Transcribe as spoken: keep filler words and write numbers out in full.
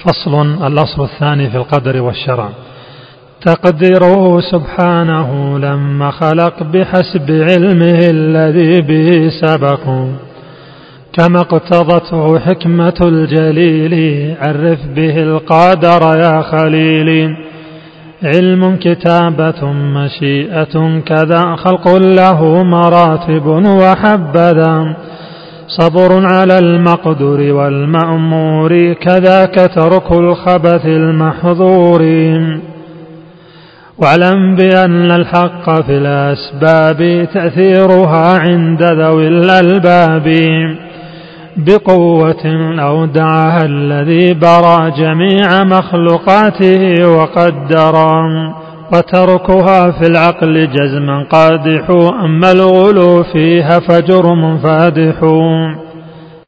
فصل. الأصل الثاني في القدر والشرع. تقديره سبحانه لما خلق بحسب علمه الذي به سبق، كما اقتضته حكمة الجليل، عرف به القادر يا خليلي. علم كتابة مشيئة كذا، خلق له مراتب وحبذا، صبر على المقدور والمأمور، كذاك ترك الخبث المحظور. واعلم بأن الحق في الأسباب تأثيرها عند ذوي الألباب، بقوة أودعها الذي برى جميع مخلوقاته وقدرا، وتركها في العقل جزما قادح، أما الغلو فيها فجرم فادح.